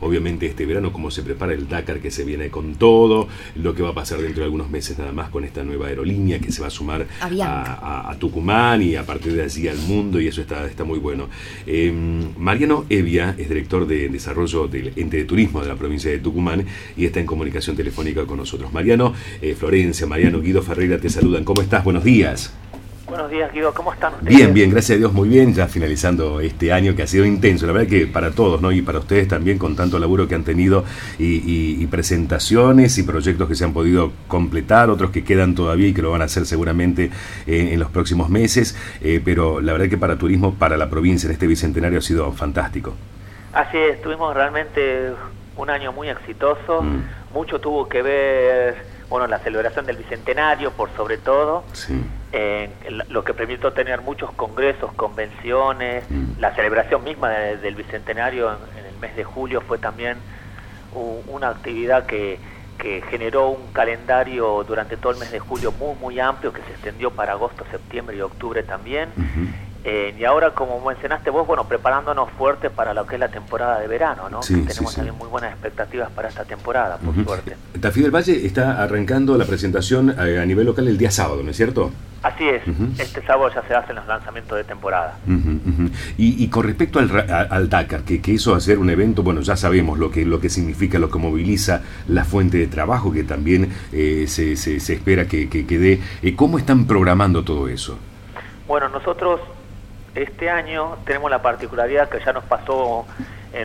obviamente este verano, cómo se prepara el Dakar, que se viene con todo, lo que va a pasar dentro de algunos meses nada más con esta nueva aerolínea que se va a sumar a Tucumán y a partir de allí al mundo, y eso está muy bueno. Mariano Evia es director de desarrollo del ente de turismo de la provincia de Tucumán y está en comunicación telefónica con nosotros. Mariano, Florencia, Mariano, Guido Ferreira te saludan. ¿Cómo estás? Buenos días. Buenos días, Guido, ¿cómo están ustedes? Bien, bien, gracias a Dios, muy bien, ya finalizando este año que ha sido intenso, la verdad que para todos, ¿no? Y para ustedes también, con tanto laburo que han tenido y presentaciones y proyectos que se han podido completar, otros que quedan todavía y que lo van a hacer seguramente en los próximos meses, pero la verdad que para turismo, para la provincia en este bicentenario ha sido fantástico. Así es, tuvimos realmente un año muy exitoso, mucho tuvo que ver, bueno, la celebración del bicentenario por sobre todo, sí. Lo que permitió tener muchos congresos, convenciones, la celebración misma del bicentenario en el mes de julio fue también una actividad que generó un calendario durante todo el mes de julio muy amplio que se extendió para agosto, septiembre y octubre también. Y ahora, como mencionaste vos, bueno, preparándonos fuerte para lo que es la temporada de verano, ¿no? Sí, tenemos también muy buenas expectativas para esta temporada, por suerte. Tafí del Valle está arrancando la presentación a nivel local el día sábado, ¿no es cierto? Así es, este sábado ya se hacen los lanzamientos de temporada. Y con respecto al Dakar, que hizo hacer un evento, bueno, ya sabemos lo que significa, lo que moviliza la fuente de trabajo, que también se espera que dé. ¿Cómo están programando todo eso? Bueno, nosotros este año tenemos la particularidad que ya nos pasó en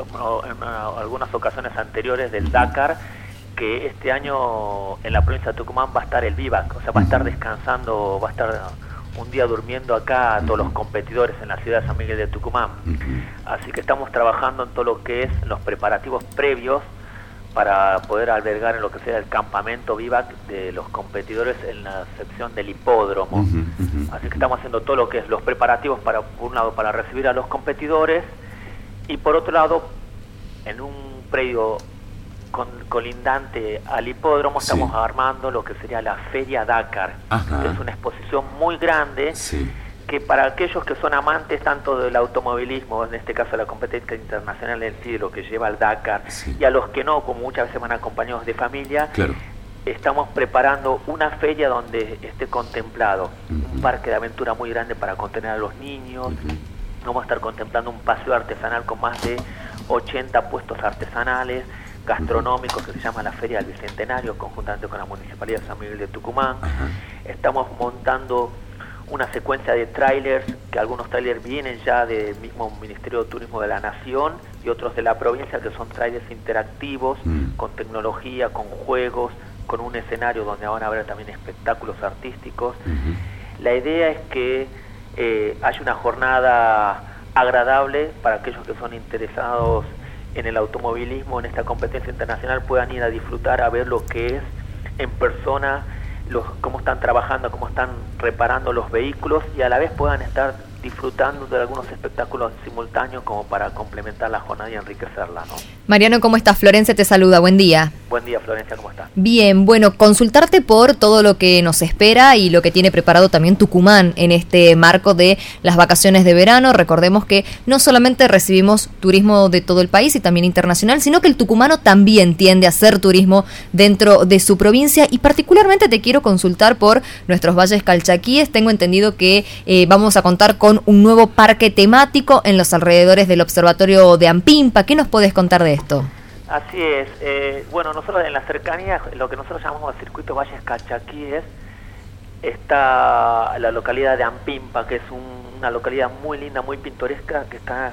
algunas ocasiones anteriores del Dakar, que este año en la provincia de Tucumán va a estar el vivac, o sea, va a estar descansando, va a estar un día durmiendo acá todos los competidores en la ciudad de San Miguel de Tucumán. Así que estamos trabajando en todo lo que es los preparativos previos para poder albergar en lo que sea el campamento vivac de los competidores en la sección del hipódromo. Así que estamos haciendo todo lo que es los preparativos para, por un lado, para recibir a los competidores, y por otro lado, en un predio colindante al hipódromo, estamos armando lo que sería la Feria Dakar, que es una exposición muy grande, que para aquellos que son amantes tanto del automovilismo, en este caso la competencia internacional en sí, de lo que lleva al Dakar, y a los que no, como muchas veces van acompañados de familia, estamos preparando una feria donde esté contemplado un parque de aventura muy grande para contener a los niños. Vamos a estar contemplando un paseo artesanal con más de 80 puestos artesanales, gastronómicos, que se llama la Feria del Bicentenario, conjuntamente con la Municipalidad de San Miguel de Tucumán. Estamos montando una secuencia de trailers, que algunos trailers vienen ya del mismo Ministerio de Turismo de la Nación y otros de la provincia, que son trailers interactivos, con tecnología, con juegos, con un escenario donde van a haber también espectáculos artísticos. La idea es que haya una jornada agradable para aquellos que son interesados en el automovilismo, en esta competencia internacional, puedan ir a disfrutar, a ver lo que es en persona, cómo están trabajando, cómo están reparando los vehículos, y a la vez puedan estar disfrutando de algunos espectáculos simultáneos como para complementar la jornada y enriquecerla, ¿no? Mariano, ¿cómo estás? Florencia te saluda, buen día. Buen día, Florencia, ¿cómo estás? Bien, bueno, consultarte por todo lo que nos espera y lo que tiene preparado también Tucumán en este marco de las vacaciones de verano. Recordemos que no solamente recibimos turismo de todo el país y también internacional, sino que el tucumano también tiende a hacer turismo dentro de su provincia, y particularmente te quiero consultar por nuestros valles calchaquíes. Tengo entendido que vamos a contar con un nuevo parque temático en los alrededores del observatorio de Ampimpa. ¿Qué nos podés contar de esto? Así es. Bueno, nosotros en la cercanía, lo que nosotros llamamos el circuito Valles Calchaquíes, está la localidad de Ampimpa, que es una localidad muy linda, muy pintoresca, que está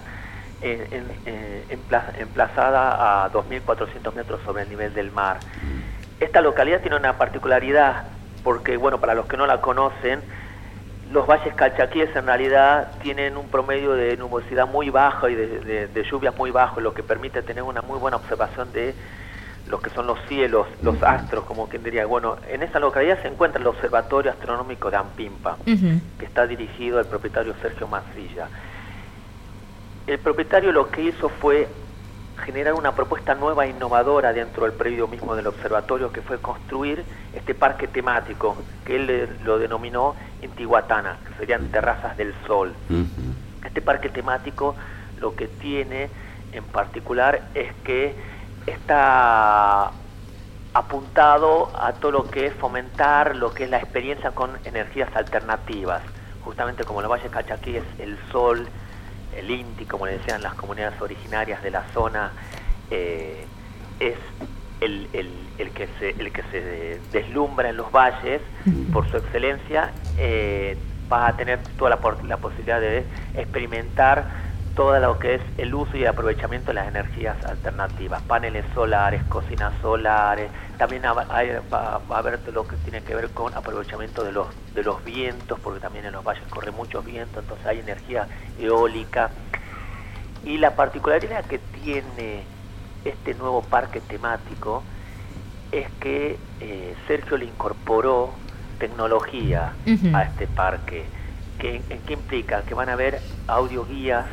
emplazada a 2.400 metros sobre el nivel del mar. Esta localidad tiene una particularidad, porque, bueno, para los que no la conocen, los valles calchaquíes en realidad tienen un promedio de nubosidad muy bajo y de lluvias muy bajo, lo que permite tener una muy buena observación de lo que son los cielos, los astros, como quien diría. Bueno, en esa localidad se encuentra el Observatorio Astronómico de Ampimpa, que está dirigido al propietario Sergio Mancilla. El propietario lo que hizo fue generar una propuesta nueva e innovadora dentro del predio mismo del observatorio, que fue construir este parque temático, que él lo denominó Intihuatana, que serían terrazas del sol. Este parque temático lo que tiene en particular es que está apuntado a todo lo que es fomentar lo que es la experiencia con energías alternativas. Justamente como el Valle Calchaquí es el sol, el Inti, como le decían las comunidades originarias de la zona, es el que se deslumbra en los valles por su excelencia, va a tener toda la posibilidad de experimentar todo lo que es el uso y el aprovechamiento de las energías alternativas, paneles solares, cocinas solares, también va a haber lo que tiene que ver con aprovechamiento de los vientos, porque también en los valles corre mucho viento, entonces hay energía eólica. Y la particularidad que tiene este nuevo parque temático es que Sergio le incorporó tecnología a este parque. ¿Qué implica? Que van a haber audioguías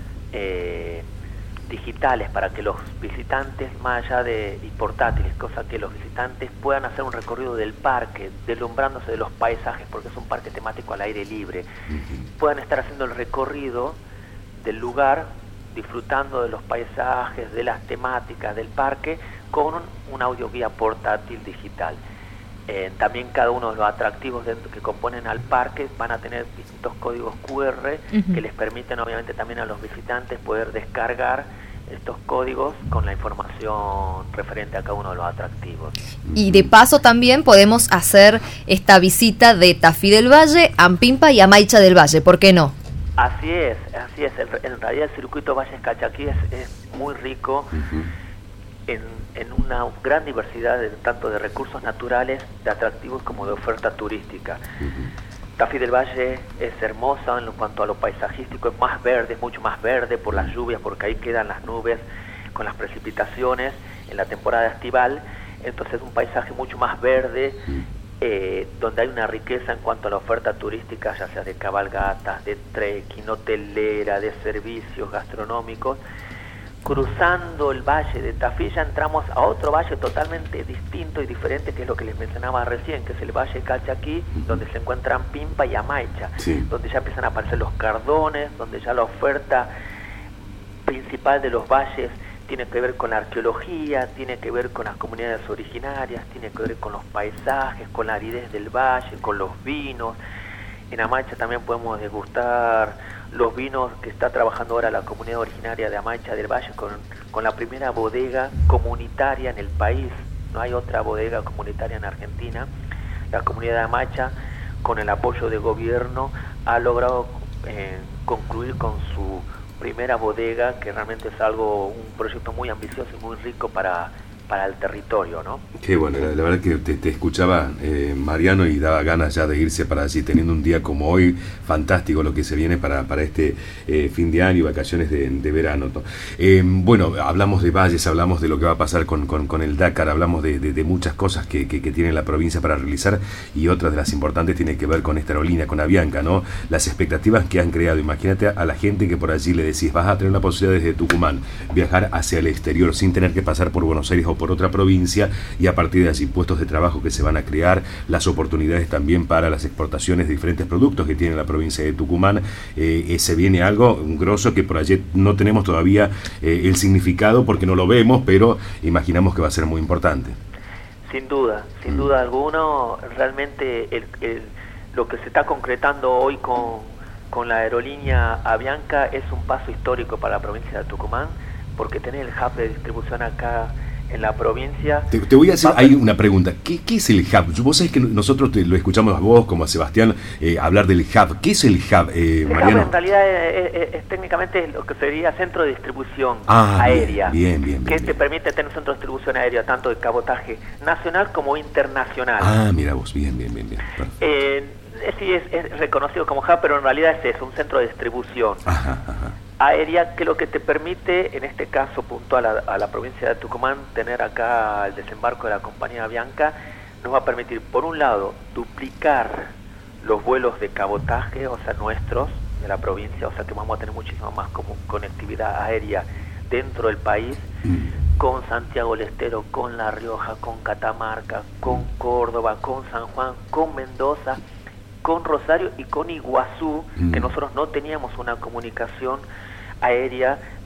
digitales para que los visitantes, más allá y portátiles, cosa que los visitantes puedan hacer un recorrido del parque, deslumbrándose de los paisajes, porque es un parque temático al aire libre, puedan estar haciendo el recorrido del lugar, disfrutando de los paisajes, de las temáticas del parque, con una audioguía portátil digital. También cada uno de los atractivos que componen al parque van a tener distintos códigos QR que les permiten obviamente también a los visitantes poder descargar estos códigos con la información referente a cada uno de los atractivos. Y de paso también podemos hacer esta visita de Tafí del Valle, Ampimpa y Amaicha del Valle, ¿por qué no? Así es. En realidad el circuito Valles Calchaquí es muy rico en una gran diversidad tanto de recursos naturales, de atractivos como de oferta turística. Tafí del Valle es hermosa en cuanto a lo paisajístico, es más verde, es mucho más verde por las lluvias, porque ahí quedan las nubes con las precipitaciones en la temporada estival, entonces es un paisaje mucho más verde, donde hay una riqueza en cuanto a la oferta turística, ya sea de cabalgatas, de trekking, hotelera, de servicios gastronómicos. Cruzando el valle de Tafí ya entramos a otro valle totalmente distinto y diferente, que es lo que les mencionaba recién, que es el Valle Calchaquí, donde se encuentran Pimpa y Amaicha, donde ya empiezan a aparecer los cardones, donde ya la oferta principal de los valles tiene que ver con la arqueología, tiene que ver con las comunidades originarias, tiene que ver con los paisajes, con la aridez del valle, con los vinos. En Amaicha también podemos degustar los vinos que está trabajando ahora la comunidad originaria de Amaicha del Valle con la primera bodega comunitaria en el país. No hay otra bodega comunitaria en Argentina. La comunidad de Amaicha, con el apoyo del gobierno, ha logrado concluir con su primera bodega, que realmente es un proyecto muy ambicioso y muy rico para el territorio, ¿no? Qué bueno, la verdad que te escuchaba, Mariano, y daba ganas ya de irse para allí, teniendo un día como hoy, fantástico lo que se viene para este fin de año y vacaciones de verano, ¿no? Bueno, hablamos de valles, hablamos de lo que va a pasar con el Dakar, hablamos de muchas cosas que tiene la provincia para realizar, y otra de las importantes tiene que ver con esta aerolínea, con Avianca, ¿no? Las expectativas que han creado. Imagínate a la gente que por allí le decís, vas a tener la posibilidad desde Tucumán viajar hacia el exterior sin tener que pasar por Buenos Aires o por otra provincia, y a partir de allí puestos de trabajo que se van a crear, las oportunidades también para las exportaciones de diferentes productos que tiene la provincia de Tucumán. Se viene algo grosso que por allí no tenemos todavía el significado porque no lo vemos, pero imaginamos que va a ser muy importante. Sin duda alguno, realmente lo que se está concretando hoy con la aerolínea Avianca es un paso histórico para la provincia de Tucumán, porque tener el hub de distribución acá en la provincia. Te voy a hacer ahí una pregunta. ¿Qué es el hub? Vos sabés que nosotros lo escuchamos a vos, como a Sebastián, hablar del hub. ¿Qué es el hub, Mariano? Hub en realidad es técnicamente lo que sería centro de distribución aérea. Bien, que te permite tener un centro de distribución aérea, tanto de cabotaje nacional como internacional. Mira vos, bien. Sí, es reconocido como hub, pero en realidad es eso, un centro de distribución. Aérea, que lo que te permite, en este caso puntual a la provincia de Tucumán, tener acá el desembarco de la compañía Avianca, nos va a permitir, por un lado, duplicar los vuelos de cabotaje, o sea, nuestros, de la provincia, o sea, que vamos a tener muchísima más conectividad aérea dentro del país, con Santiago del Estero, con La Rioja, con Catamarca, con Córdoba, con San Juan, con Mendoza, con Rosario y con Iguazú, que nosotros no teníamos una comunicación aérea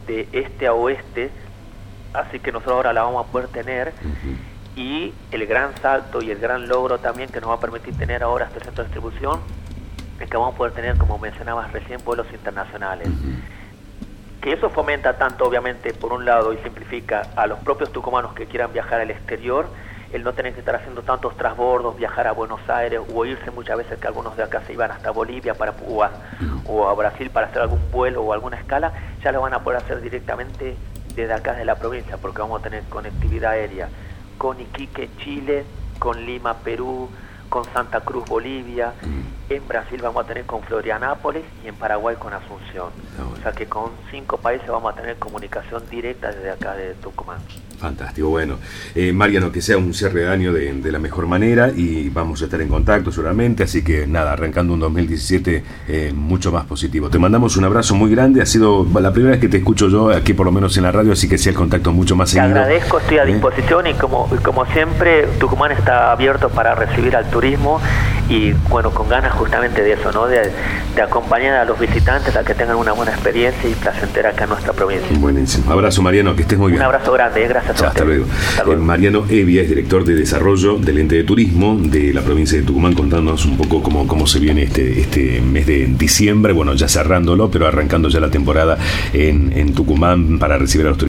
de este a oeste, así que nosotros ahora la vamos a poder tener. Y el gran salto y el gran logro también que nos va a permitir tener ahora este centro de distribución es que vamos a poder tener, como mencionabas recién, vuelos internacionales. Que eso fomenta tanto, obviamente, por un lado, y simplifica a los propios tucumanos que quieran viajar al exterior, el no tener que estar haciendo tantos transbordos, viajar a Buenos Aires o irse muchas veces, que algunos de acá se iban hasta Bolivia o a Brasil para hacer algún vuelo o alguna escala, ya lo van a poder hacer directamente desde acá de la provincia, porque vamos a tener conectividad aérea con Iquique, Chile, con Lima, Perú, con Santa Cruz, Bolivia. En Brasil vamos a tener con Florianápolis y en Paraguay con Asunción. O sea que con 5 países vamos a tener comunicación directa desde acá de Tucumán. Fantástico, bueno. Mariano, que sea un cierre de año de la mejor manera y vamos a estar en contacto seguramente, así que nada, arrancando un 2017 mucho más positivo. Te mandamos un abrazo muy grande, ha sido la primera vez que te escucho yo aquí por lo menos en la radio, así que sea el contacto mucho más seguido. Te agradezco, estoy a disposición y como siempre Tucumán está abierto para recibir al turismo y bueno, con ganas justamente de eso, ¿no? De acompañar a los visitantes a que tengan una buena experiencia y placentera acá en nuestra provincia. Buenísimo. Abrazo, Mariano, que estés muy bien. Un abrazo grande, gracias. Hasta luego. Mariano Evia es director de desarrollo del ente de turismo de la provincia de Tucumán, contándonos un poco cómo se viene este mes de diciembre, bueno, ya cerrándolo, pero arrancando ya la temporada en Tucumán para recibir a los turistas.